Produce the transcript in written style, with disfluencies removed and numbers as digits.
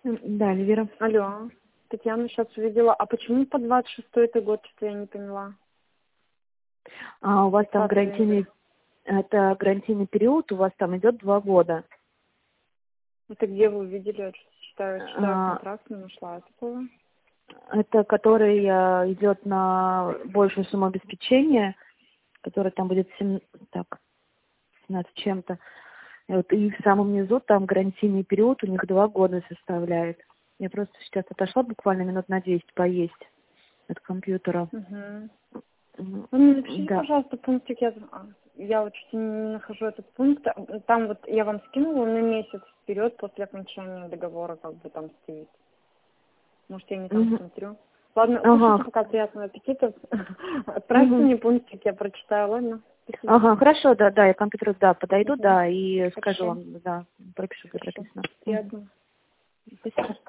Да, Эльвира. Алло, Татьяна, сейчас увидела. А почему по 26-й год, что я не поняла? У вас там 20 ноября. это гарантийный период, у вас там идет 2 года. Это где вы увидели? Я читаю контракт, не нашла такого. Это который идет на большую сумму обеспечения, который там будет 17 чем-то. И в самом низу там гарантийный период у них 2 года составляет. Я просто сейчас отошла буквально минут на 10 поесть от компьютера. Угу. Вы мне напишите, Да. пожалуйста, пунктик. Я вот чуть не нахожу этот пункт. Там вот я вам скинула на месяц вперед после окончания договора, как бы там стоит. Может, я не там смотрю. Ладно, кушайте пока, приятного аппетита. Отправьте мне пунктик, я прочитаю, ладно? Спасибо. Хорошо, да, я к компьютеру, подойду, и Хорошо. скажу вам, пропишу, где Хорошо. прописано. Приятного. Спасибо.